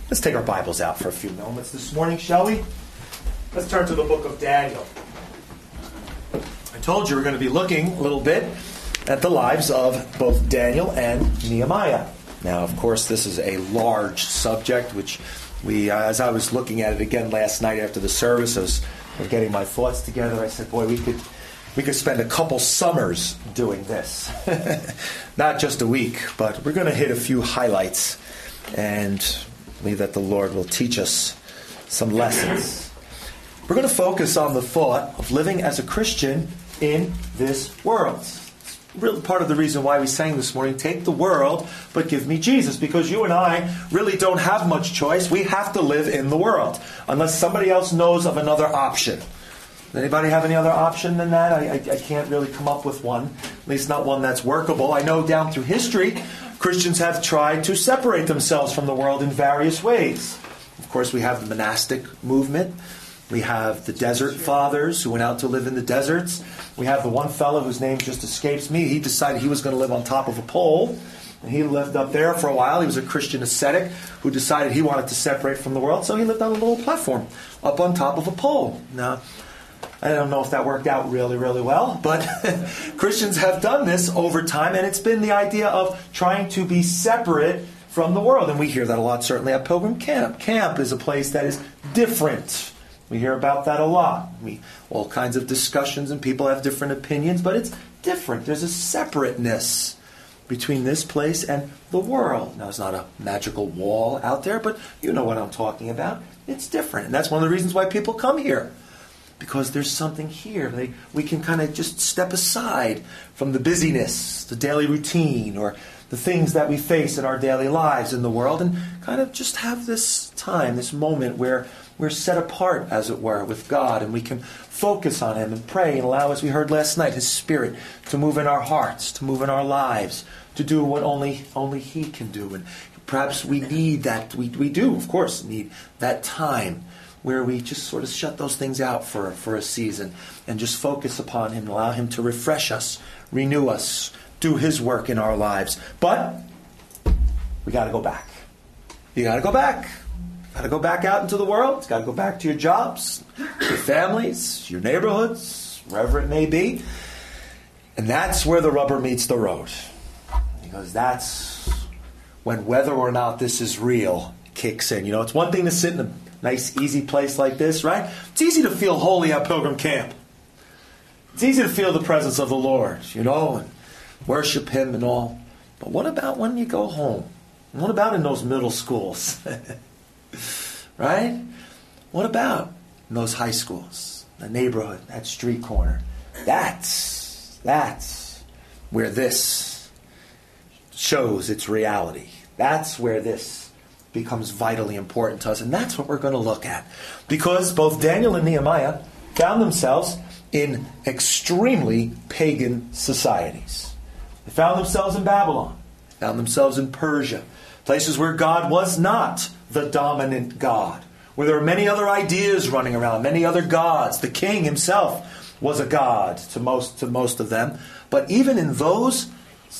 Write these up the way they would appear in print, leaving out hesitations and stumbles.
Let's take our Bibles out for a few moments this morning, shall we? Let's turn to the book of Daniel. I told you we're going to be looking a little bit at the lives of both Daniel and Nehemiah. Now, of course, this is a large subject, which as I was looking at it again last night after the service, I was getting my thoughts together. I said, boy, we could spend a couple summers doing this. Not just a week, but we're going to hit a few highlights and believe that the Lord will teach us some lessons. We're going to focus on the thought of living as a Christian in this world. It's really part of the reason why we sang this morning, take the world, but give me Jesus. Because you and I really don't have much choice. We have to live in the world, unless somebody else knows of another option. Anybody have any other option than that? I can't really come up with one, at least not one that's workable. I know down through history, Christians have tried to separate themselves from the world in various ways. Of course, we have the monastic movement. We have the desert fathers who went out to live in the deserts. We have the one fellow whose name just escapes me. He decided he was going to live on top of a pole. And he lived up there for a while. He was a Christian ascetic who decided he wanted to separate from the world. So he lived on a little platform up on top of a pole. Now, I don't know if that worked out really, really well, but Christians have done this over time, and it's been the idea of trying to be separate from the world. And we hear that a lot, certainly at Pilgrim Camp. Camp is a place that is different. We hear about that a lot. All kinds of discussions, and people have different opinions, but it's different. There's a separateness between this place and the world. Now, it's not a magical wall out there, but you know what I'm talking about. It's different, and that's one of the reasons why people come here. Because there's something here. We can kind of just step aside from the busyness, the daily routine, or the things that we face in our daily lives in the world, and kind of just have this time, this moment where we're set apart, as it were, with God, and we can focus on Him and pray and allow, as we heard last night, His Spirit to move in our hearts, to move in our lives, to do what only He can do. And perhaps we need that. We do, of course, need that time where we just sort of shut those things out for a season and just focus upon Him and allow Him to refresh us, renew us, do His work in our lives. But we got to go back. You got to go back. Got to go back out into the world. Got to go back to your jobs, your families, your neighborhoods, wherever it may be. And that's where the rubber meets the road. Because that's when whether or not this is real kicks in. You know, it's one thing to sit in a nice, easy place like this, right? It's easy to feel holy at Pilgrim Camp. It's easy to feel the presence of the Lord, and worship Him and all. But what about when you go home? What about in those middle schools? Right? What about in those high schools, the neighborhood, that street corner? That's where this shows its reality. That's where this becomes vitally important to us. And that's what we're going to look at. Because both Daniel and Nehemiah found themselves in extremely pagan societies. They found themselves in Babylon. Found themselves in Persia. Places where God was not the dominant God. Where there were many other ideas running around. Many other gods. The king himself was a god to most of them. But even in those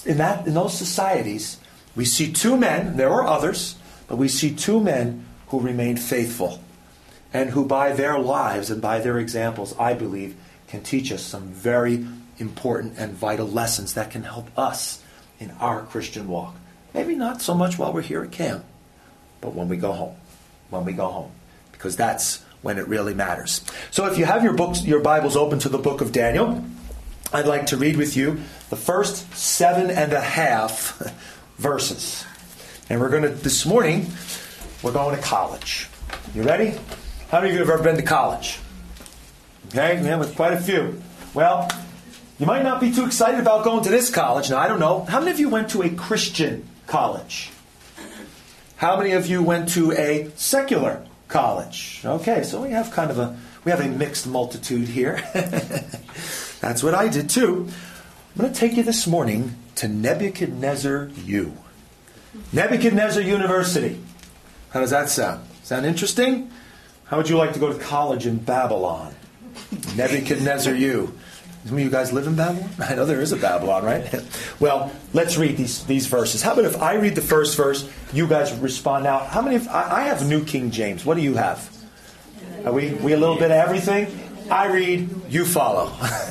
societies, we see two men. There were others. But we see two men who remained faithful and who by their lives and by their examples, I believe, can teach us some very important and vital lessons that can help us in our Christian walk. Maybe not so much while we're here at camp, but when we go home. When we go home. Because that's when it really matters. So if you have your Bibles open to the book of Daniel, I'd like to read with you the first 7.5 verses. And this morning, we're going to college. You ready? How many of you have ever been to college? Okay, yeah, with quite a few. Well, you might not be too excited about going to this college. Now, I don't know. How many of you went to a Christian college? How many of you went to a secular college? Okay, so we have a mixed multitude here. That's what I did too. I'm going to take you this morning to Nebuchadnezzar U. Nebuchadnezzar University. How does that sound? Sound interesting? How would you like to go to college in Babylon? Nebuchadnezzar U. Some of you guys live in Babylon? I know there is a Babylon, right? Well, let's read these verses. How about if I read the first verse, you guys respond now? How many? I have New King James. What do you have? Are we a little bit of everything? I read, you follow.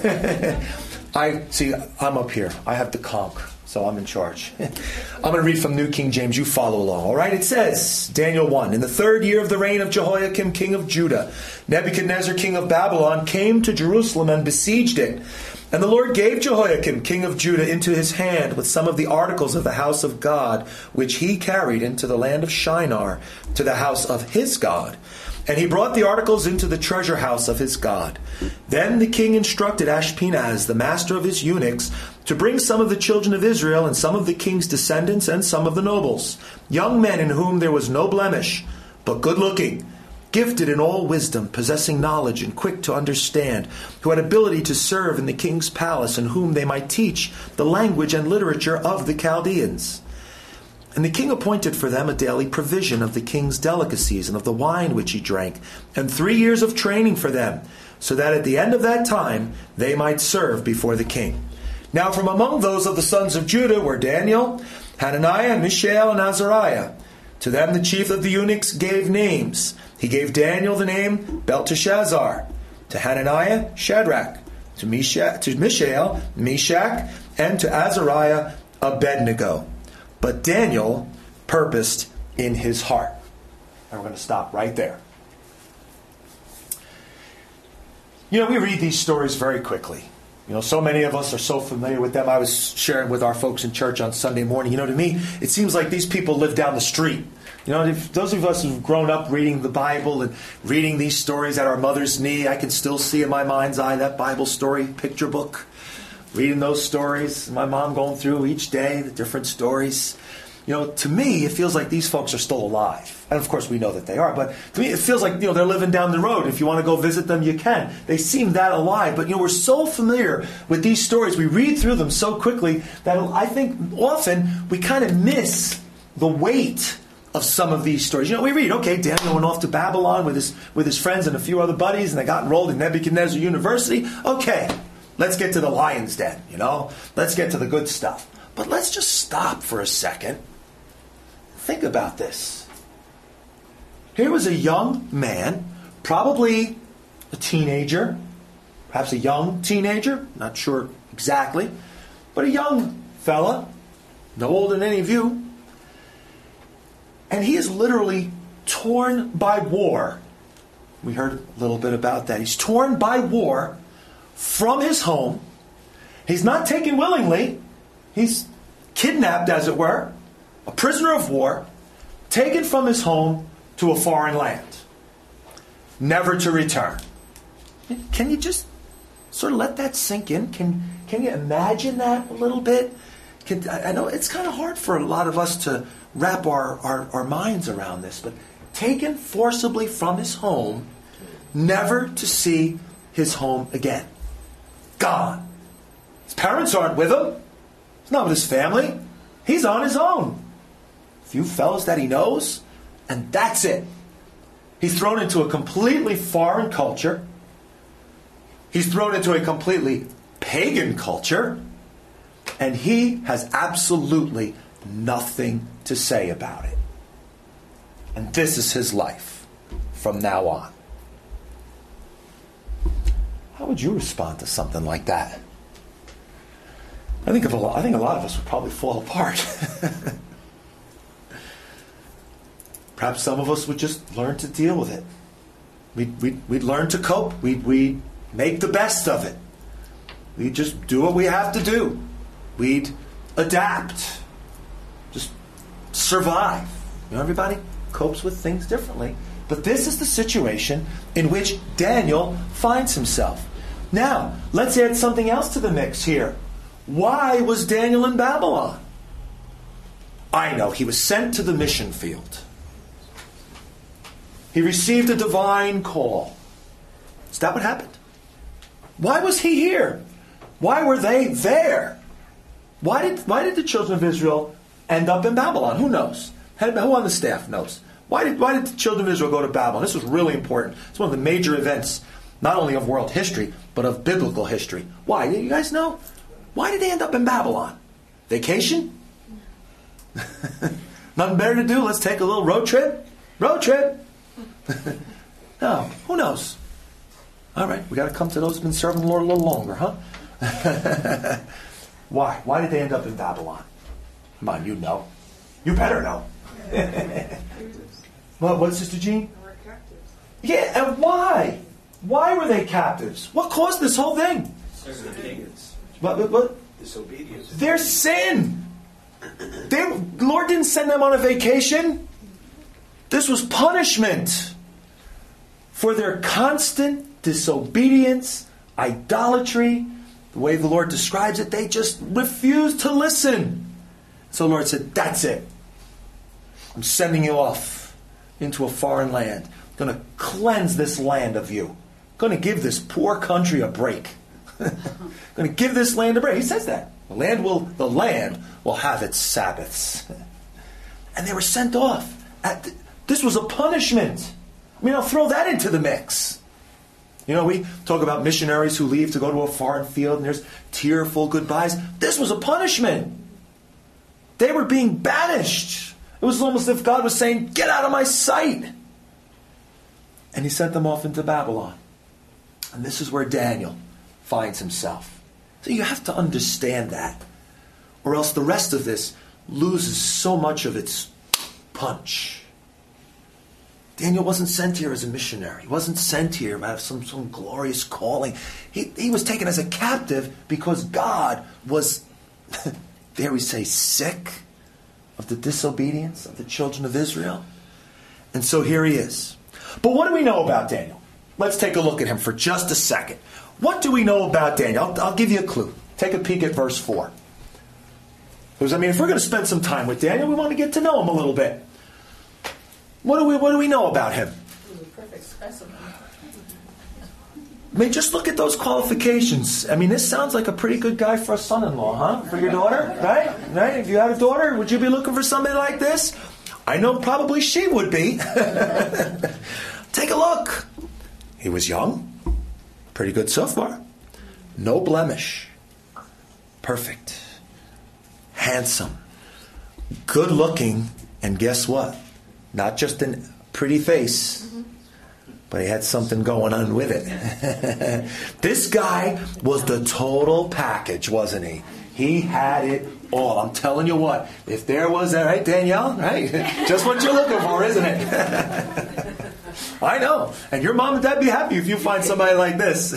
I'm up here. I have the conch, so I'm in charge. I'm going to read from New King James. You follow along. All right, it says, Daniel 1, in the 3rd year of the reign of Jehoiakim, king of Judah, Nebuchadnezzar, king of Babylon, came to Jerusalem and besieged it. And the Lord gave Jehoiakim, king of Judah, into his hand with some of the articles of the house of God, which he carried into the land of Shinar, to the house of his God. And he brought the articles into the treasure house of his God. Then the king instructed Ashpenaz, the master of his eunuchs, to bring some of the children of Israel and some of the king's descendants and some of the nobles, young men in whom there was no blemish, but good-looking, gifted in all wisdom, possessing knowledge and quick to understand, who had ability to serve in the king's palace, and whom they might teach the language and literature of the Chaldeans. And the king appointed for them a daily provision of the king's delicacies and of the wine which he drank, and 3 years of training for them, so that at the end of that time they might serve before the king. Now from among those of the sons of Judah were Daniel, Hananiah, Mishael, and Azariah. To them the chief of the eunuchs gave names. He gave Daniel the name Belteshazzar, to Hananiah, Shadrach, to Mishael, Meshach, and to Azariah, Abednego. But Daniel purposed in his heart. And we're going to stop right there. You know, we read these stories very quickly. You know, so many of us are so familiar with them. I was sharing with our folks in church on Sunday morning. You know, to me, it seems like these people live down the street. You know, if those of us who've grown up reading the Bible and reading these stories at our mother's knee, I can still see in my mind's eye that Bible story picture book. Reading those stories, my mom going through each day, the different stories. You know, to me, it feels like these folks are still alive. And of course, we know that they are. But to me, it feels like, you know, they're living down the road. If you want to go visit them, you can. They seem that alive. But, you know, we're so familiar with these stories. We read through them so quickly that I think often we kind of miss the weight of some of these stories. You know, we read, okay, Daniel went off to Babylon with his friends and a few other buddies, and they got enrolled in Nebuchadnezzar University. Okay. Let's get to the lion's den, you know? Let's get to the good stuff. But let's just stop for a second. Think about this. Here was a young man, probably a teenager, perhaps a young teenager, not sure exactly, but a young fella, no older than any of you. And he is literally torn by war. We heard a little bit about that. He's torn by war from his home. He's not taken willingly. He's kidnapped, as it were, a prisoner of war, taken from his home to a foreign land, never to return. Can you just sort of let that sink in? Can you imagine that a little bit? I know it's kind of hard for a lot of us to wrap our minds around this, but taken forcibly from his home, never to see his home again. Gone. His parents aren't with him. He's not with his family. He's on his own. A few fellows that he knows, and that's it. He's thrown into a completely foreign culture. He's thrown into a completely pagan culture, and he has absolutely nothing to say about it. And this is his life from now on. How would you respond to something like that? I think a lot of us would probably fall apart. Perhaps some of us would just learn to deal with it. We'd learn to cope. We'd make the best of it. We'd just do what we have to do. We'd adapt. Just survive. You know, everybody copes with things differently. But this is the situation in which Daniel finds himself. Now, let's add something else to the mix here. Why was Daniel in Babylon? I know, he was sent to the mission field. He received a divine call. Is that what happened? Why was he here? Why were they there? Why did the children of Israel end up in Babylon? Who knows? Who on the staff knows? Why did the children of Israel go to Babylon? This was really important. It's one of the major events not only of world history, but of biblical history. Why? You guys know? Why did they end up in Babylon? Vacation? Nothing better to do? Let's take a little road trip? Road trip? No, who knows? All right, we got to come to those who've been serving the Lord a little longer, huh? Why? Why did they end up in Babylon? Come on, you know. You better know. What, Sister Jean? They were captives. Yeah, and why? Why were they captives? What caused this whole thing? Disobedience. What? Disobedience. Their sin. The Lord didn't send them on a vacation. This was punishment for their constant disobedience, idolatry. The way the Lord describes it, they just refused to listen. So the Lord said, that's it. I'm sending you off into a foreign land. I'm going to cleanse this land of you. I'm going to give this poor country a break. I'm going to give this land a break. He says that. The land will have its Sabbaths. And they were sent off. This was a punishment. I mean, I'll throw that into the mix. You know, we talk about missionaries who leave to go to a foreign field and there's tearful goodbyes. This was a punishment. They were being banished. It was almost as if God was saying, get out of my sight. And he sent them off into Babylon. And this is where Daniel finds himself. So you have to understand that. Or else the rest of this loses so much of its punch. Daniel wasn't sent here as a missionary. He wasn't sent here out of some glorious calling. He was taken as a captive because God was, dare we say, sick of the disobedience of the children of Israel. And so here he is. But what do we know about Daniel? Let's take a look at him for just a second. What do we know about Daniel? I'll give you a clue. Take a peek at verse 4. Because, I mean, if we're going to spend some time with Daniel, we want to get to know him a little bit. What do we know about him? He was a perfect specimen. I mean, just look at those qualifications. I mean, this sounds like a pretty good guy for a son-in-law, huh? For your daughter, right? Right? If you had a daughter, would you be looking for somebody like this? I know probably she would be. Take a look. He was young. Pretty good so far. No blemish. Perfect. Handsome. Good looking. And guess what? Not just a pretty face, but he had something going on with it. This guy was the total package, wasn't he? He had it all. I'm telling you what, if there was that, right, Danielle? Right? Just what you're looking for, isn't it? I know. And your mom and dad be happy if you find somebody like this.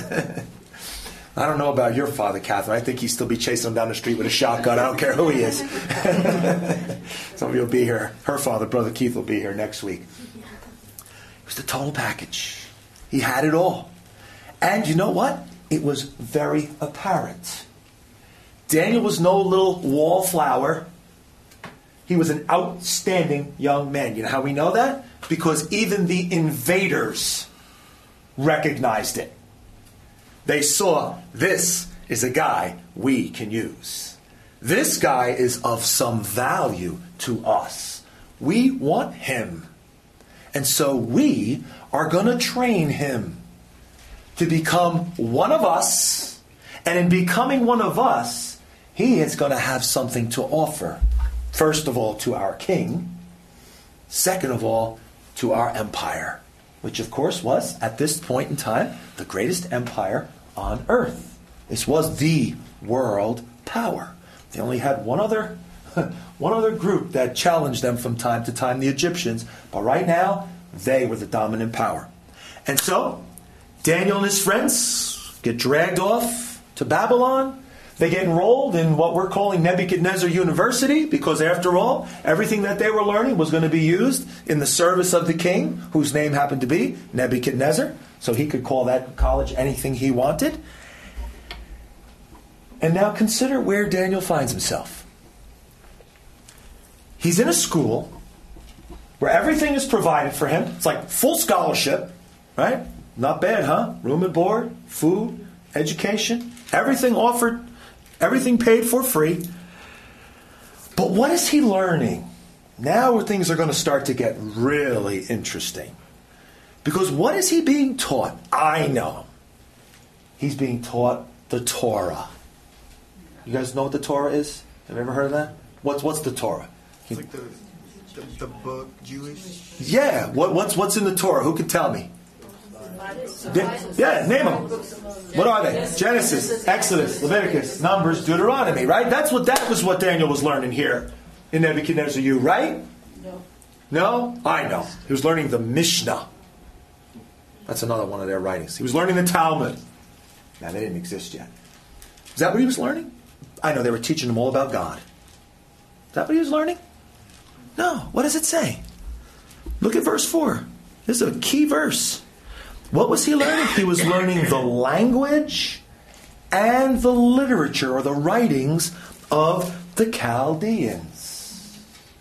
I don't know about your father, Catherine. I think he'd still be chasing him down the street with a shotgun. I don't care who he is. Some of you will be here. Her father, Brother Keith, will be here next week. It was the total package. He had it all. And you know what? It was very apparent. Daniel was no little wallflower. He was an outstanding young man. You know how we know that? Because even the invaders recognized it. They saw, this is a guy we can use. This guy is of some value to us. We want him. And so we are going to train him to become one of us. And in becoming one of us, he is going to have something to offer. First of all, to our king. Second of all, to our empire. Which, of course, was, at this point in time, the greatest empire on earth. This was the world power. They only had one other group that challenged them from time to time, the Egyptians. But right now, they were the dominant power. And so, Daniel and his friends get dragged off to Babylon. They get enrolled in what we're calling Nebuchadnezzar University, because after all, everything that they were learning was going to be used in the service of the king, whose name happened to be Nebuchadnezzar. So he could call that college anything he wanted. And now consider where Daniel finds himself. He's in a school where everything is provided for him. It's like full scholarship, right? Not bad, huh? Room and board, food, education, everything offered, everything paid for free. But what is he learning? Now things are going to start to get really interesting. Because what is he being taught? I know. He's being taught the Torah. You guys know what the Torah is? Have you ever heard of that? What's the Torah? It's like the book, Jewish. Yeah. What's in the Torah? Who can tell me? Yeah, name them. What are they? Genesis, Exodus, Leviticus, Numbers, Deuteronomy, right? That was what Daniel was learning here in Nebuchadnezzar, right? No. No? I know. He was learning the Mishnah. That's another one of their writings. He was learning the Talmud. Now, they didn't exist yet. Is that what he was learning? I know, they were teaching him all about God. Is that what he was learning? No. What does it say? Look at verse 4. This is a key verse. What was he learning? He was learning the language and the literature or the writings of the Chaldeans.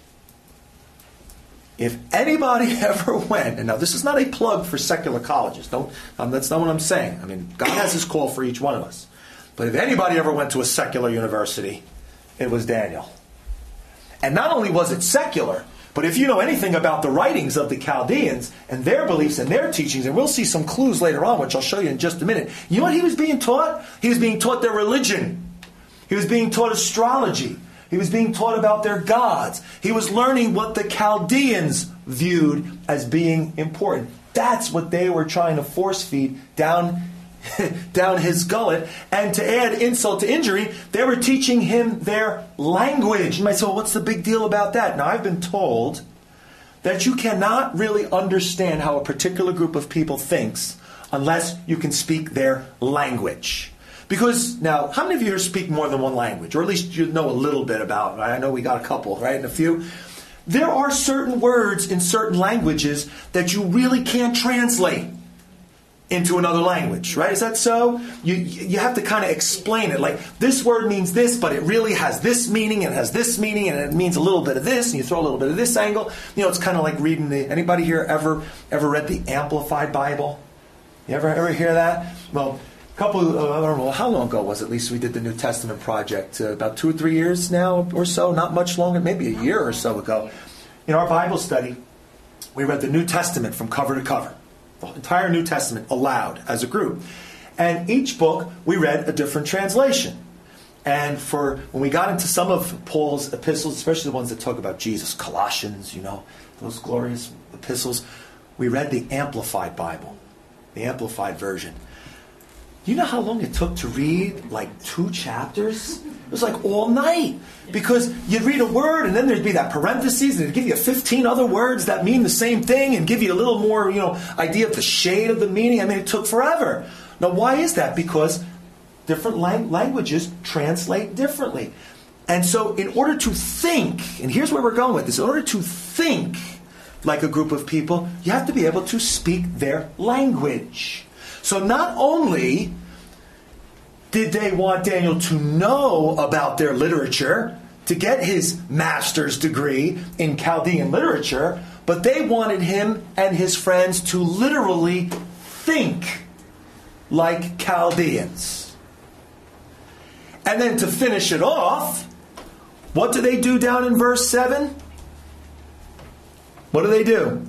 If anybody ever went, and now this is not a plug for secular colleges. That's not what I'm saying. I mean, God has his call for each one of us. But if anybody ever went to a secular university, it was Daniel. And not only was it secular, but if you know anything about the writings of the Chaldeans and their beliefs and their teachings, and we'll see some clues later on, which I'll show you in just a minute. You know what he was being taught? He was being taught their religion. He was being taught astrology. He was being taught about their gods. He was learning what the Chaldeans viewed as being important. That's what they were trying to force feed down his gullet. And to add insult to injury, they were teaching him their language. You might say, well, what's the big deal about that? Now, I've been told that you cannot really understand how a particular group of people thinks unless you can speak their language. Because, now, how many of you here speak more than one language? Or at least you know a little bit about it. I know we got a couple, right? And a few. There are certain words in certain languages that you really can't translate into another language, right? Is that so? You have to kind of explain it. Like, this word means this, but it really has this meaning, and it has this meaning, and it means a little bit of this, and you throw a little bit of this angle. You know, it's kind of like reading anybody here ever read the Amplified Bible? You ever hear that? Well, I don't know, how long ago was it, Lisa, we did the New Testament project? About 2 or 3 years now or so, not much longer, maybe a year or so ago. In our Bible study, we read the New Testament from cover to cover. The entire New Testament aloud as a group. And each book, we read a different translation. And when we got into some of Paul's epistles, especially the ones that talk about Jesus, Colossians, those glorious epistles, we read the Amplified Bible, the Amplified version. You know how long it took to read like 2 chapters? It was like all night. Because you'd read a word and then there'd be that parentheses and it'd give you 15 other words that mean the same thing and give you a little more, idea of the shade of the meaning. I mean, it took forever. Now, why is that? Because different languages translate differently. And so in order to think, and here's where we're going with this, in order to think like a group of people, you have to be able to speak their language. So not only did they want Daniel to know about their literature, to get his master's degree in Chaldean literature, but they wanted him and his friends to literally think like Chaldeans. And then to finish it off, what do they do down in verse 7? What do they do?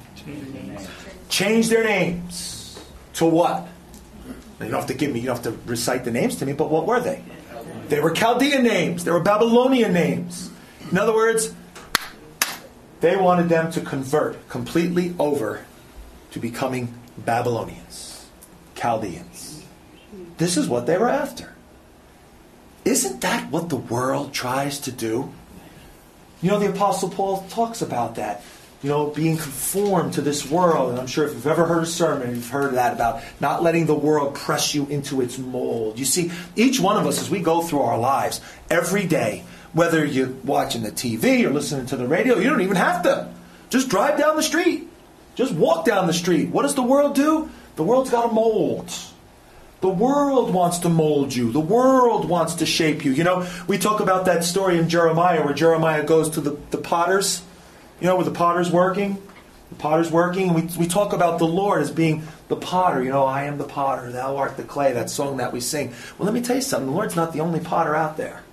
Change their names. To what? You don't have to recite the names to me, but what were they? They were Chaldean names. They were Babylonian names. In other words, they wanted them to convert completely over to becoming Babylonians, Chaldeans. This is what they were after. Isn't that what the world tries to do? The Apostle Paul talks about that. Being conformed to this world. And I'm sure if you've ever heard a sermon, you've heard that about not letting the world press you into its mold. You see, each one of us, as we go through our lives, every day, whether you're watching the TV or listening to the radio, you don't even have to. Just drive down the street. Just walk down the street. What does the world do? The world's got a mold. The world wants to mold you. The world wants to shape you. We talk about that story in Jeremiah where Jeremiah goes to the potters. Where the potter's working. The potter's working. And we talk about the Lord as being the potter. I am the potter. Thou art the clay. That song that we sing. Well, let me tell you something. The Lord's not the only potter out there.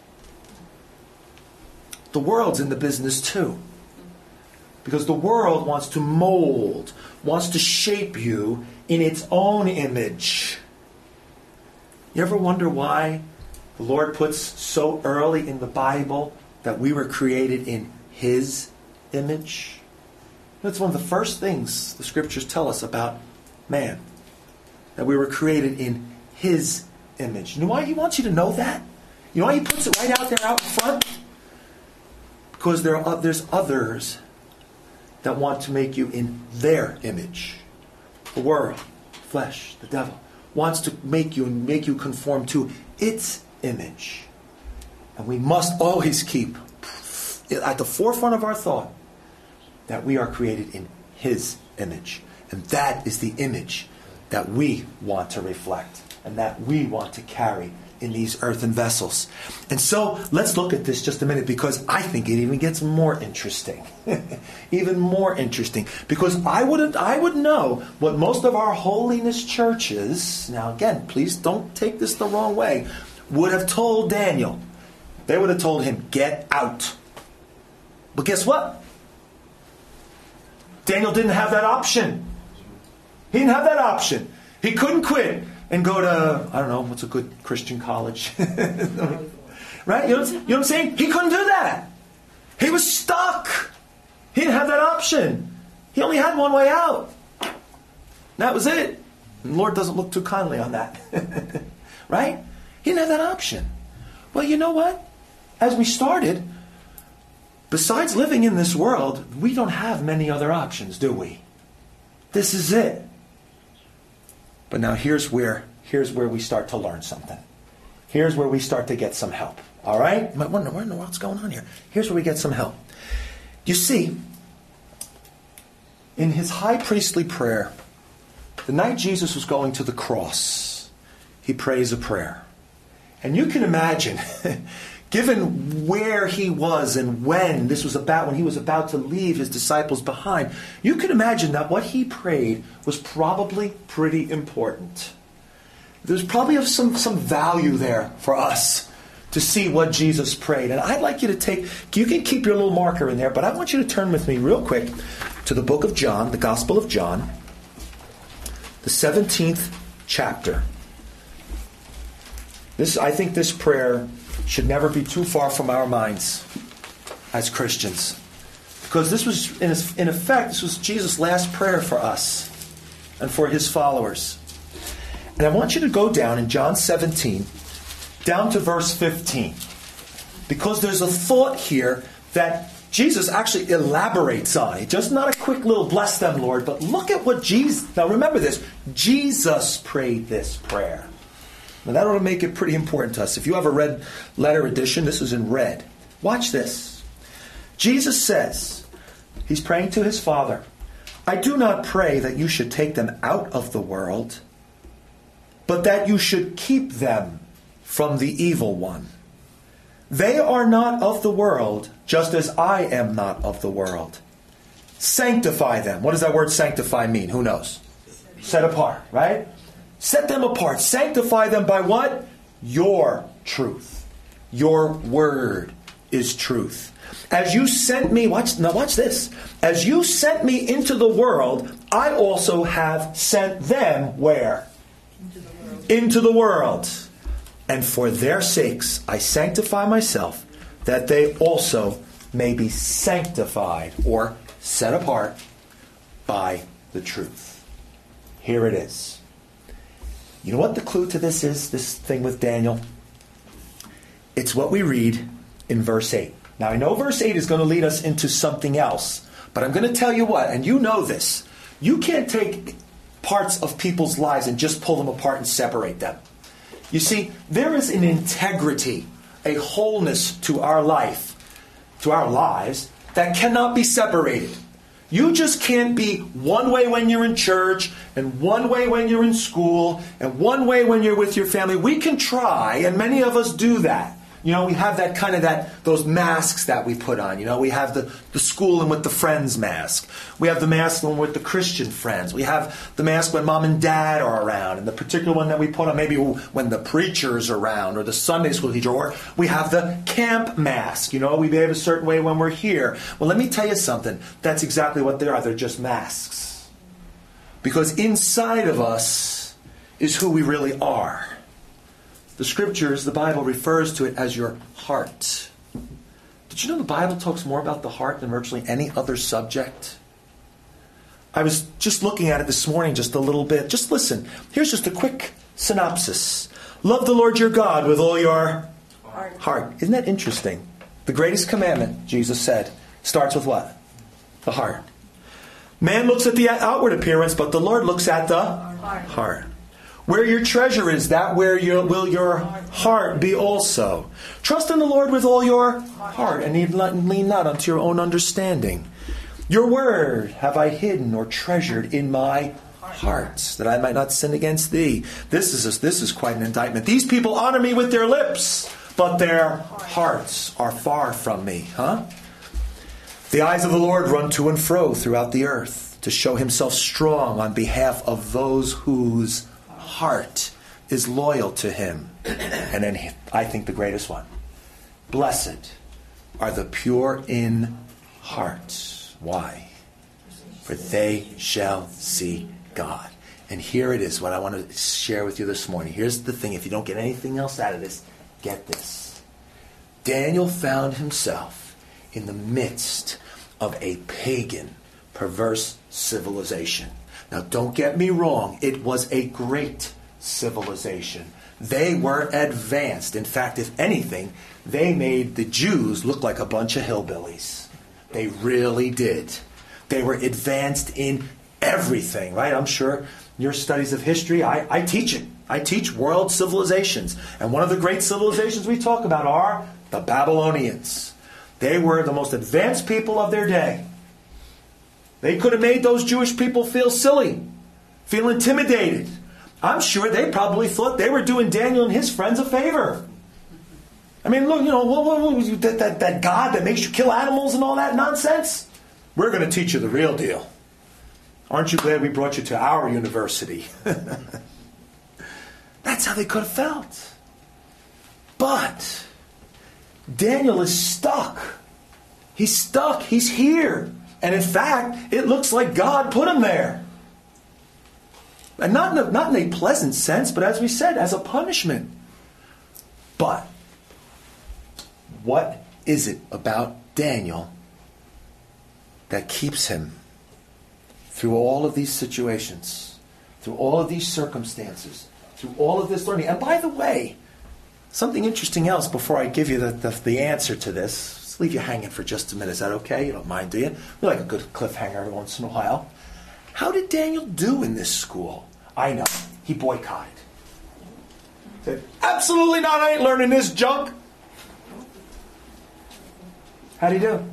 The world's in the business too. Because the world wants to mold, wants to shape you in its own image. You ever wonder why the Lord puts so early in the Bible that we were created in His image? That's one of the first things the Scriptures tell us about man. That we were created in His image. You know why He wants you to know that? You know why He puts it right out there out in front? Because there's others that want to make you in their image. The world, flesh, the devil, wants to make you conform to its image. And we must always keep at the forefront of our thought that we are created in His image. And that is the image that we want to reflect and that we want to carry in these earthen vessels. And so let's look at this just a minute, because I think it even gets more interesting. Even more interesting. Because I would know what most of our holiness churches, now again, please don't take this the wrong way, would have told Daniel. They would have told him, get out. But guess what? Daniel didn't have that option. He didn't have that option. He couldn't quit and go to, I don't know, what's a good Christian college? Right? You know what I'm saying? He couldn't do that. He was stuck. He didn't have that option. He only had one way out. That was it. And the Lord doesn't look too kindly on that. Right? He didn't have that option. Well, you know what? As we started, besides living in this world, we don't have many other options, do we? This is it. But now here's where we start to learn something. Here's where we start to get some help. All right? You might wonder, what's going on here? Here's where we get some help. You see, in His high priestly prayer, the night Jesus was going to the cross, He prays a prayer. And you can imagine, given where He was and when this was about, when He was about to leave His disciples behind, you can imagine that what He prayed was probably pretty important. There's probably some value there for us to see what Jesus prayed. And I'd like you to you can keep your little marker in there, but I want you to turn with me real quick to the book of John, the Gospel of John, the 17th chapter. I think this prayer should never be too far from our minds as Christians. Because this was, in effect, this was Jesus' last prayer for us and for His followers. And I want you to go down in John 17, down to verse 15. Because there's a thought here that Jesus actually elaborates on. It's just not a quick little bless them, Lord, but look at what Jesus... Now remember this, Jesus prayed this prayer. Now that ought to make it pretty important to us. If you have a red letter edition, this is in red. Watch this. Jesus says, He's praying to His Father, I do not pray that you should take them out of the world, but that you should keep them from the evil one. They are not of the world, just as I am not of the world. Sanctify them. What does that word sanctify mean? Who knows? Set apart, right? Set them apart. Sanctify them by what? Your truth. Your word is truth. As you sent me, watch this. As you sent me into the world, I also have sent them where? Into the world. And for their sakes I sanctify myself, that they also may be sanctified or set apart by the truth. Here it is. You know what the clue to this is, this thing with Daniel? It's what we read in verse 8. Now I know verse 8 is going to lead us into something else, but I'm going to tell you what, and you know this. You can't take parts of people's lives and just pull them apart and separate them. You see, there is an integrity, a wholeness to our life, to our lives, that cannot be separated. You just can't be one way when you're in church, and one way when you're in school, and one way when you're with your family. We can try, and many of us do that. You know, we have that kind of those masks that we put on. You know, we have the school and with the friends mask. We have the mask when with the Christian friends. We have the mask when mom and dad are around. And the particular one that we put on maybe when the preacher's around or the Sunday school teacher. Or we have the camp mask. You know, we behave a certain way when we're here. Well, let me tell you something. That's exactly what they are. They're just masks. Because inside of us is who we really are. The scriptures, the Bible refers to it as your heart. Did you know the Bible talks more about the heart than virtually any other subject? I was just looking at it this morning just a little bit. Just listen. Here's just a quick synopsis. Love the Lord your God with all your heart. Isn't that interesting? The greatest commandment, Jesus said, starts with what? The heart. Man looks at the outward appearance, but the Lord looks at the heart. Where your treasure is, that where will your heart be also. Trust in the Lord with all your heart, and lean not unto your own understanding. Your word have I hidden or treasured in my heart, that I might not sin against thee. This is quite an indictment. These people honor me with their lips, but their hearts are far from me. The eyes of the Lord run to and fro throughout the earth, to show himself strong on behalf of those whose heart is loyal to him. And then I think the greatest one. Blessed are the pure in heart. Why? For they shall see God. And here it is, what I want to share with you this morning. Here's the thing. If you don't get anything else out of this, get this. Daniel found himself in the midst of a pagan, perverse civilization. Now, don't get me wrong. It was a great civilization. They were advanced. In fact, if anything, they made the Jews look like a bunch of hillbillies. They really did. They were advanced in everything, right? I'm sure your studies of history, I teach it. I teach world civilizations. And one of the great civilizations we talk about are the Babylonians. They were the most advanced people of their day. They could have made those Jewish people feel silly, feel intimidated. I'm sure they probably thought they were doing Daniel and his friends a favor. I mean, look, that God that makes you kill animals and all that nonsense? We're going to teach you the real deal. Aren't you glad we brought you to our university? That's how they could have felt. But Daniel is stuck. He's stuck. He's here. And in fact, it looks like God put him there. And not in a pleasant sense, but as we said, as a punishment. But what is it about Daniel that keeps him through all of these situations, through all of these circumstances, through all of this learning? And by the way, something interesting else before I give you the answer to this. Let's leave you hanging for just a minute. Is that okay? You don't mind, do you? We like a good cliffhanger every once in a while. How did Daniel do in this school? I know. He boycotted. Said, absolutely not. I ain't learning this junk. How'd he do?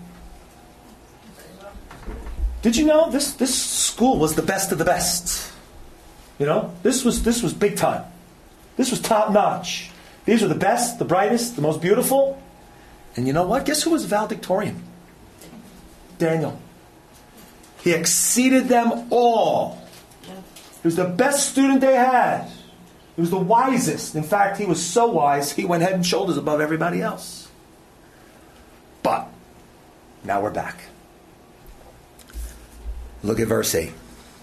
Did you know this school was the best of the best? You know, this was big time. This was top notch. These were the best, the brightest, the most beautiful. And you know what? Guess who was valedictorian? Daniel. He exceeded them all. He was the best student they had. He was the wisest. In fact, he was so wise, he went head and shoulders above everybody else. But now we're back. Look at verse 8.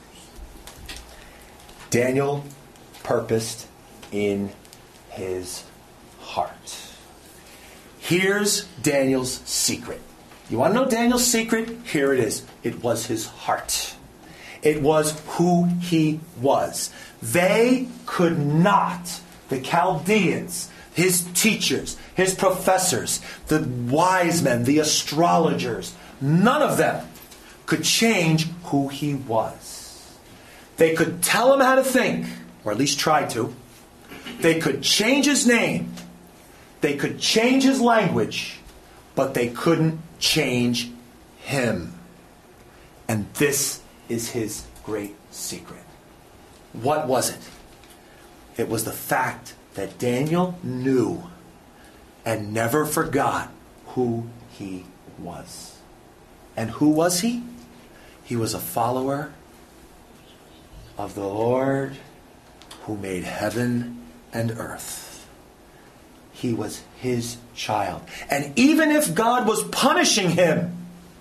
Daniel purposed in his heart. Here's Daniel's secret. You want to know Daniel's secret? Here it is. It was his heart. It was who he was. They could not, the Chaldeans, his teachers, his professors, the wise men, the astrologers, none of them could change who he was. They could tell him how to think, or at least try to. They could change his name. They could change his language, but they couldn't change him. And this is his great secret. What was it? It was the fact that Daniel knew and never forgot who he was. And who was he? He was a follower of the Lord who made heaven and earth. He was his child. And even if God was punishing him,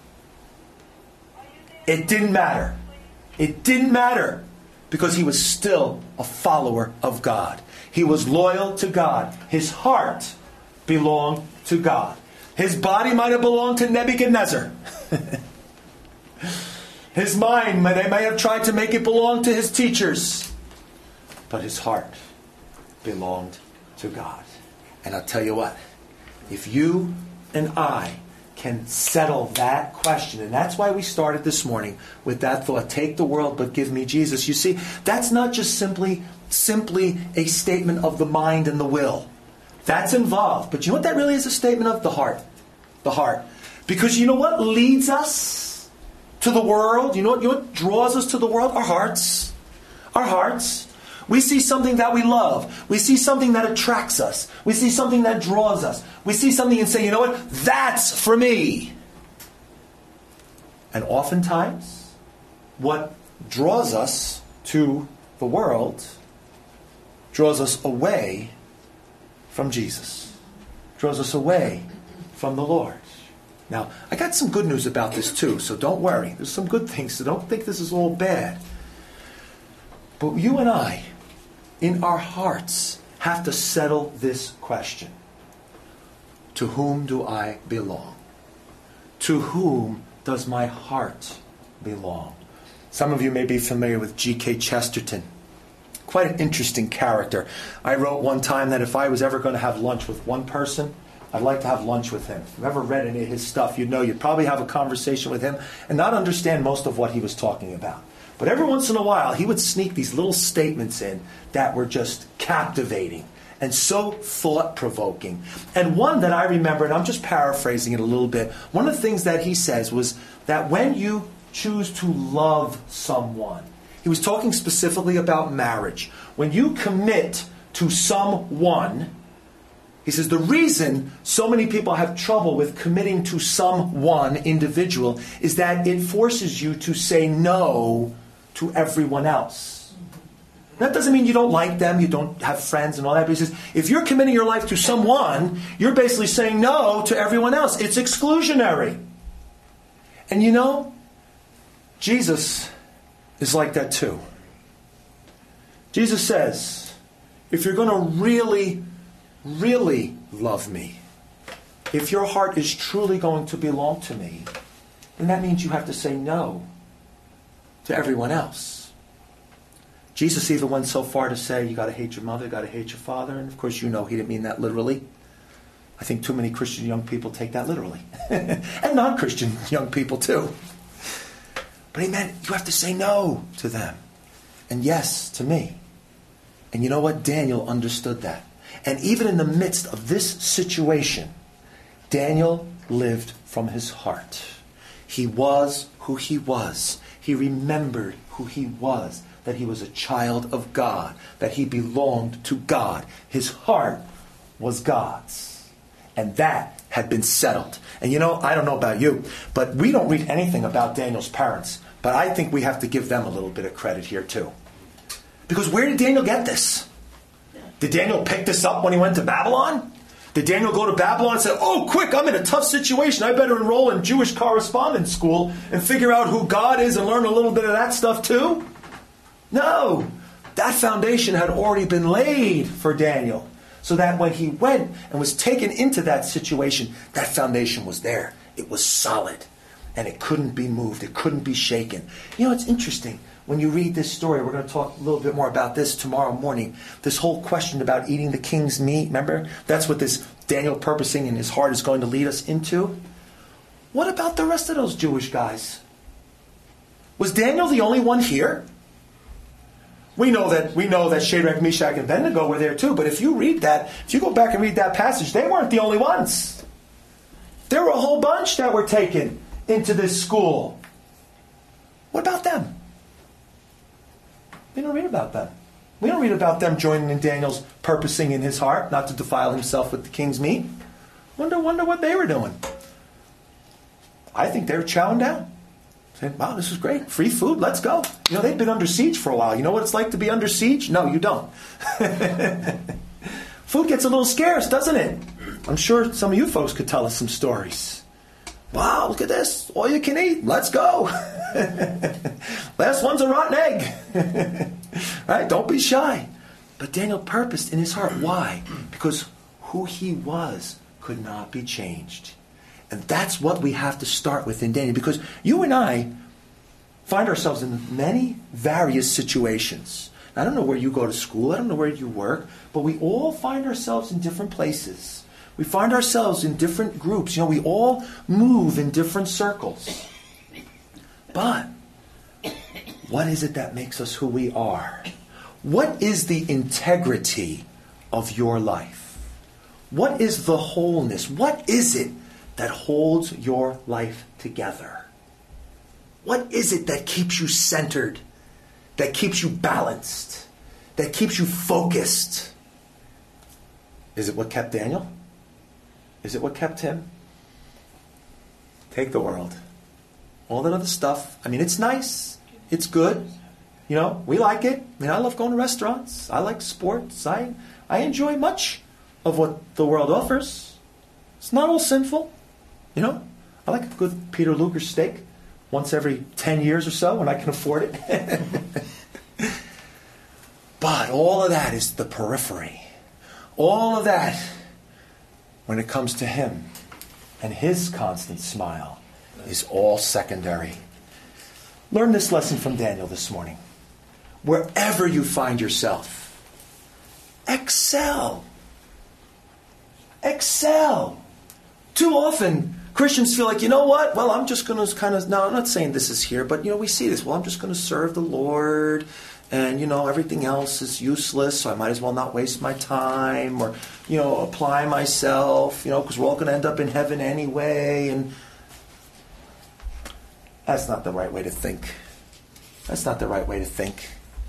it didn't matter. It didn't matter because he was still a follower of God. He was loyal to God. His heart belonged to God. His body might have belonged to Nebuchadnezzar. His mind, they may have tried to make it belong to his teachers. But his heart belonged to God. And I'll tell you what, if you and I can settle that question, and that's why we started this morning with that thought, take the world but give me Jesus. You see, that's not just simply a statement of the mind and the will. That's involved. But you know what that really is? A statement of the heart. The heart. Because you know what leads us to the world? You know what draws us to the world? Our hearts. Our hearts. We see something that we love. We see something that attracts us. We see something that draws us. We see something and say, you know what? That's for me. And oftentimes, what draws us to the world draws us away from Jesus. Draws us away from the Lord. Now, I got some good news about this too, so don't worry. There's some good things, so don't think this is all bad. But you and I, in our hearts, have to settle this question. To whom do I belong? To whom does my heart belong? Some of you may be familiar with G.K. Chesterton. Quite an interesting character. I wrote one time that if I was ever going to have lunch with one person, I'd like to have lunch with him. If you've ever read any of his stuff, you'd know you'd probably have a conversation with him and not understand most of what he was talking about. But every once in a while, he would sneak these little statements in that were just captivating and so thought-provoking. And one that I remember, and I'm just paraphrasing it a little bit, one of the things that he says was that when you choose to love someone, he was talking specifically about marriage. When you commit to someone, he says the reason so many people have trouble with committing to someone individual is that it forces you to say no to everyone else. That doesn't mean you don't like them, you don't have friends and all that. But he says, if you're committing your life to someone, you're basically saying no to everyone else. It's exclusionary. And you know, Jesus is like that too. Jesus says, if you're going to really love me, if your heart is truly going to belong to me, then that means you have to say no to everyone else. Jesus even went so far to say, you got to hate your mother, you got to hate your father. And of course, you know he didn't mean that literally. I think too many Christian young people take that literally. And non-Christian young people too. But he meant you have to say no to them. And yes to me. And you know what? Daniel understood that. And even in the midst of this situation, Daniel lived from his heart. He was who he was. He remembered who he was, that he was a child of God, that he belonged to God. His heart was God's. And that had been settled. And you know, I don't know about you, but we don't read anything about Daniel's parents. But I think we have to give them a little bit of credit here too. Because where did Daniel get this? Did Daniel pick this up when he went to Babylon? Did Daniel go to Babylon and say, oh, quick, I'm in a tough situation. I better enroll in Jewish correspondence school and figure out who God is and learn a little bit of that stuff too? No. That foundation had already been laid for Daniel. So that when he went and was taken into that situation, that foundation was there. It was solid. And it couldn't be moved. It couldn't be shaken. You know, it's interesting. When you read this story, we're going to talk a little bit more about this tomorrow morning. This whole question about eating the king's meat, remember? That's what this Daniel purposing in his heart is going to lead us into. What about the rest of those Jewish guys? Was Daniel the only one here? We know that Shadrach, Meshach, and Abednego were there too. But if you read that, if you go back and read that passage, they weren't the only ones. There were a whole bunch that were taken into this school. What about them? We don't read about them. We don't read about them joining in Daniel's purposing in his heart not to defile himself with the king's meat. Wonder what they were doing. I think they were chowing down. Saying, wow, this is great. Free food, let's go. You know, they've been under siege for a while. You know what it's like to be under siege? No, you don't. Food gets a little scarce, doesn't it? I'm sure some of you folks could tell us some stories. Wow, look at this. All you can eat. Let's go. Last one's a rotten egg. Right? Don't be shy. But Daniel purposed in his heart. Why? Because who he was could not be changed. And that's what we have to start with in Daniel. Because you and I find ourselves in many various situations. I don't know where you go to school. I don't know where you work. But we all find ourselves in different places. We find ourselves in different groups. We all move in different circles. But what is it that makes us who we are? What is the integrity of your life? What is the wholeness? What is it that holds your life together? What is it that keeps you centered? That keeps you balanced? That keeps you focused? Is it what kept Daniel? Is it what kept him? Take the world. All that other stuff. It's nice. It's good. We like it. I love going to restaurants. I like sports. I enjoy much of what the world offers. It's not all sinful. I like a good Peter Luger steak once every 10 years or so when I can afford it. But all of that is the periphery. All of that, when it comes to him and his constant smile, is all secondary. Learn this lesson from Daniel this morning. Wherever you find yourself, excel. Excel. Too often, Christians feel like, you know what? Well, I'm just going to no, I'm not saying this is here, but, we see this. Well, I'm just going to serve the Lord, and, everything else is useless, so I might as well not waste my time, or, apply myself, because we're all going to end up in heaven anyway, and that's not the right way to think. That's not the right way to think.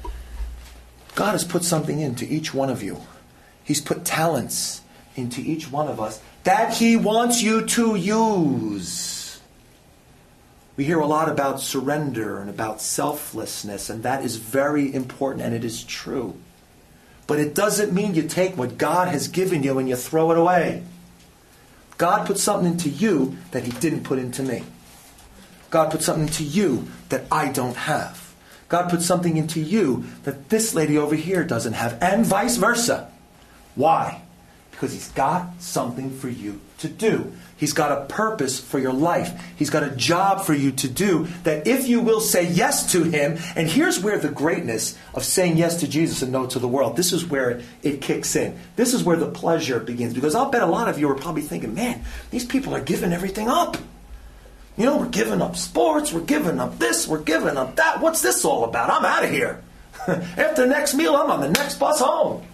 God has put something into each one of you. He's put talents into each one of us that He wants you to use. We hear a lot about surrender and about selflessness, and that is very important, and it is true. But it doesn't mean you take what God has given you and you throw it away. God put something into you that He didn't put into me. God put something into you that I don't have. God put something into you that this lady over here doesn't have, and vice versa. Why? Because He's got something for you to do. He's got a purpose for your life. He's got a job for you to do that if you will say yes to Him, and here's where the greatness of saying yes to Jesus and no to the world, this is where it kicks in. This is where the pleasure begins. Because I'll bet a lot of you are probably thinking, man, these people are giving everything up. We're giving up sports, we're giving up this, we're giving up that. What's this all about? I'm out of here. After the next meal, I'm on the next bus home.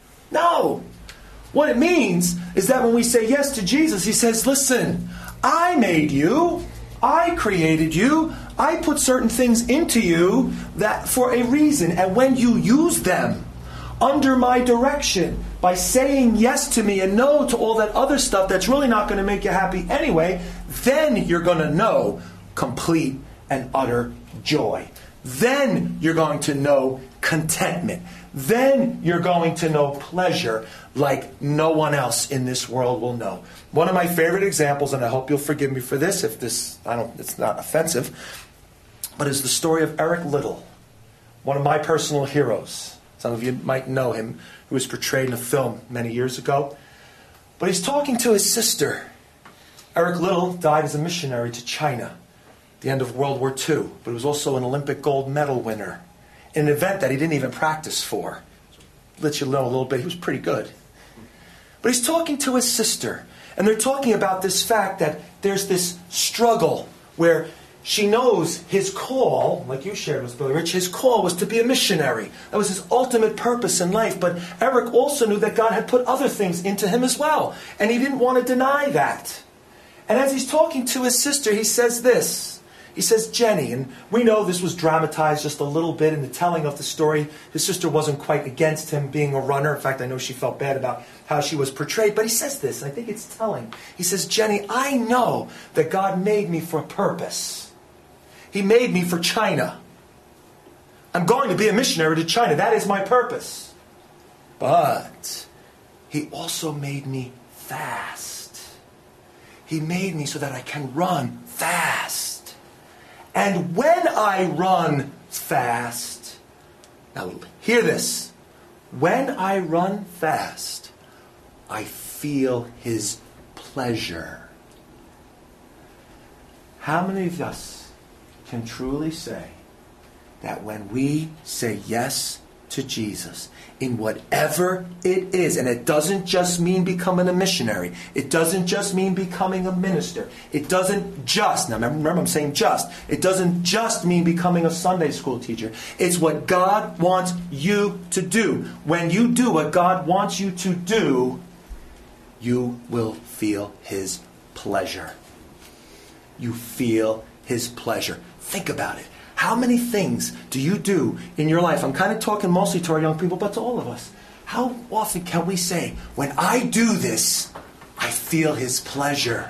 No. What it means is that when we say yes to Jesus, He says, listen, I made you, I created you, I put certain things into you that for a reason. And when you use them under my direction, by saying yes to me and no to all that other stuff that's really not going to make you happy anyway, then you're going to know complete and utter joy. Then you're going to know contentment. Then you're going to know pleasure like no one else in this world will know. One of my favorite examples, and I hope you'll forgive me for this if it's not offensive, but is the story of Eric Liddell, one of my personal heroes. Some of you might know him, who was portrayed in a film many years ago. But he's talking to his sister. Eric Liddell died as a missionary to China at the end of World War II, but he was also an Olympic gold medal winner in an event that he didn't even practice for. Let you know a little bit, he was pretty good. But he's talking to his sister, and they're talking about this fact that there's this struggle where she knows his call, like you shared with Billy Rich, his call was to be a missionary. That was his ultimate purpose in life. But Eric also knew that God had put other things into him as well. And he didn't want to deny that. And as he's talking to his sister, he says this. He says, Jenny, and we know this was dramatized just a little bit in the telling of the story. His sister wasn't quite against him being a runner. In fact, I know she felt bad about how she was portrayed. But he says this, and I think it's telling. He says, Jenny, I know that God made me for a purpose. He made me for China. I'm going to be a missionary to China. That is my purpose. But He also made me fast. He made me so that I can run fast. And when I run fast, now hear this, When I run fast, I feel his pleasure. How many of us can truly say that when we say yes to Jesus, in whatever it is, and it doesn't just mean becoming a missionary, it doesn't just mean becoming a minister, it doesn't just, now remember I'm saying just, it doesn't just mean becoming a Sunday school teacher, it's what God wants you to do. When you do what God wants you to do, you will feel his pleasure. You feel his pleasure. Think about it. How many things do you do in your life? I'm kind of talking mostly to our young people, but to all of us. How often can we say, when I do this, I feel his pleasure?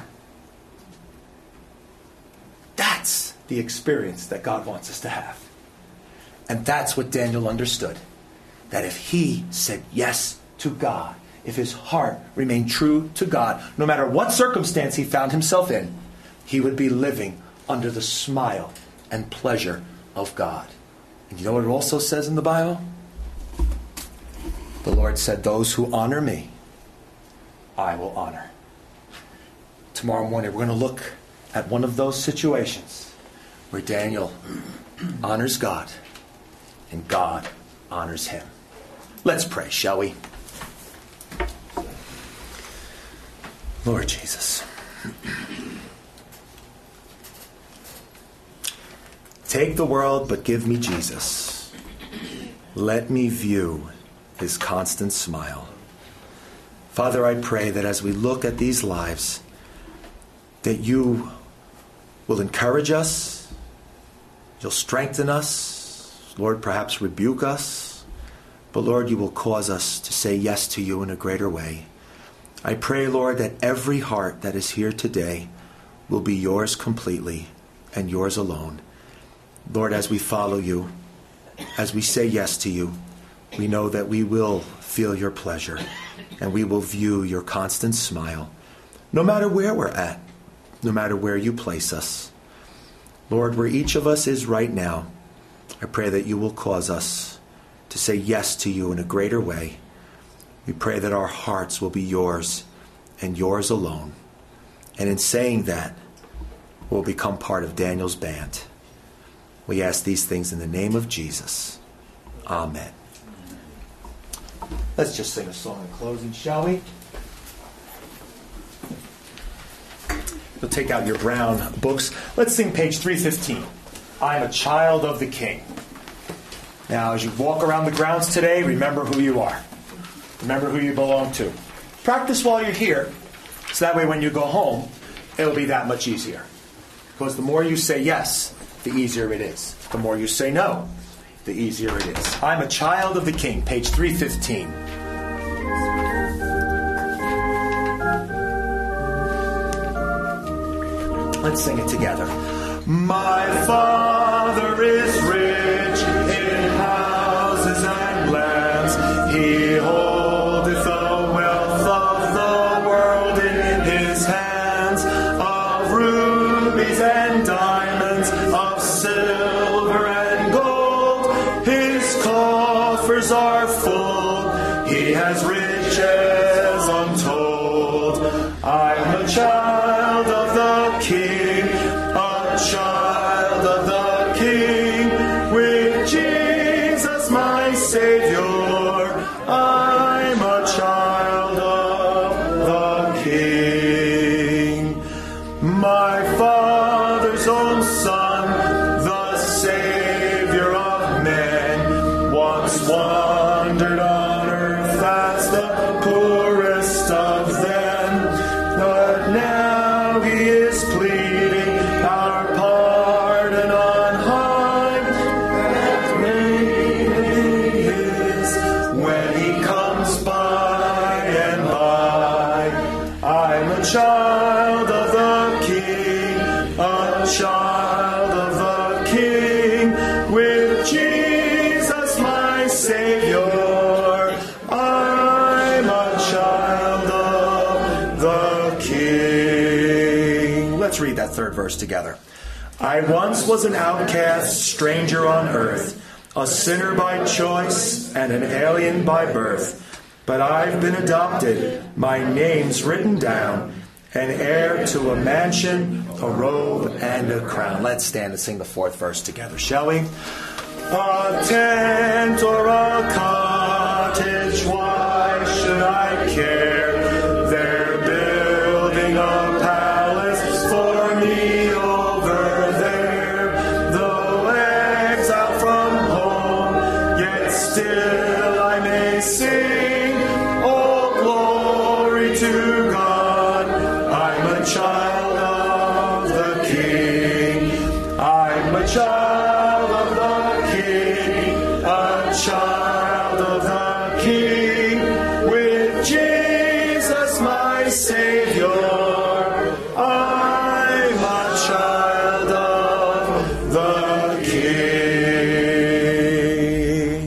That's the experience that God wants us to have. And that's what Daniel understood. That if he said yes to God, if his heart remained true to God, no matter what circumstance he found himself in, he would be living under the smile and pleasure of God. And you know what it also says in the Bible? The Lord said, those who honor me, I will honor. Tomorrow morning we're going to look at one of those situations where Daniel honors God and God honors him. Let's pray, shall we? Lord Jesus, take the world, but give me Jesus. Let me view his constant smile. Father, I pray that as we look at these lives, that you will encourage us, you'll strengthen us, Lord, perhaps rebuke us, but Lord, you will cause us to say yes to you in a greater way. I pray, Lord, that every heart that is here today will be yours completely and yours alone. Lord, as we follow you, as we say yes to you, we know that we will feel your pleasure and we will view your constant smile, no matter where we're at, no matter where you place us. Lord, where each of us is right now, I pray that you will cause us to say yes to you in a greater way. We pray that our hearts will be yours and yours alone. And in saying that, we'll become part of Daniel's band. We ask these things in the name of Jesus. Amen. Let's just sing a song in closing, shall we? You'll take out your brown books. Let's sing page 315. I'm a child of the King. Now, as you walk around the grounds today, remember who you are. Remember who you belong to. Practice while you're here, so that way when you go home, it'll be that much easier. Because the more you say yes, the easier it is. The more you say no, the easier it is. I'm a child of the King, page 315. Let's sing it together. My Father is rich in houses and lands. He holdeth the wealth of the world in his hands, of rubies and diamonds, of silver and gold. His coffers are full, he has riches untold. I'm a child of the King, a child of the King, with Jesus my Savior. I'm a child of the King, my Father's own Son, the Savior of men, once wandered on earth as the poorest of them, but now he is pleading our pardon on high, that may be his when he comes by and by. I'm a child of the King, a child of the King, with Jesus my Savior. I'm a child of the King. Let's read that third verse together. I once was an outcast, stranger on earth. a sinner by choice and an alien by birth. But I've been adopted, my name's written down, an heir to a mansion, a robe, and a crown. Let's stand and sing the fourth verse together, shall we? A tent or a cottage, why should I care? They're building a palace for me over there. Though exiled from home, yet still I may sing, oh glory to God. I'm a child of the King. I'm a child of the King, a child of the King, with Jesus my Savior. I'm a child of the King.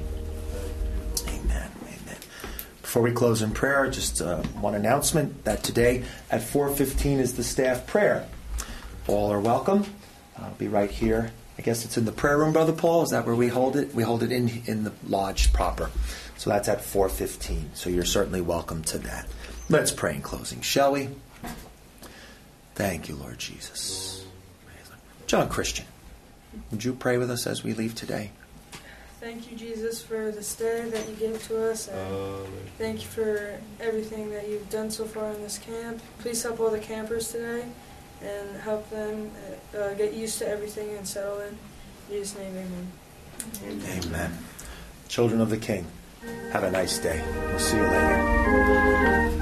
Amen. Amen. Before we close in prayer, just one announcement that today at 4:15 is the staff prayer. All are welcome. I'll be right here. I guess it's in the prayer room, Brother Paul. Is that where we hold it? We hold it in the lodge proper. So that's at 4:15. So you're certainly welcome to that. Let's pray in closing, shall we? Thank you, Lord Jesus. John Christian, would you pray with us as we leave today? Thank you, Jesus, for this day that you gave to us. And thank you for everything that you've done so far in this camp. Please help all the campers today and help them get used to everything and settle in. In Jesus' name, amen. Amen. Children of the King, have a nice day. We'll see you later.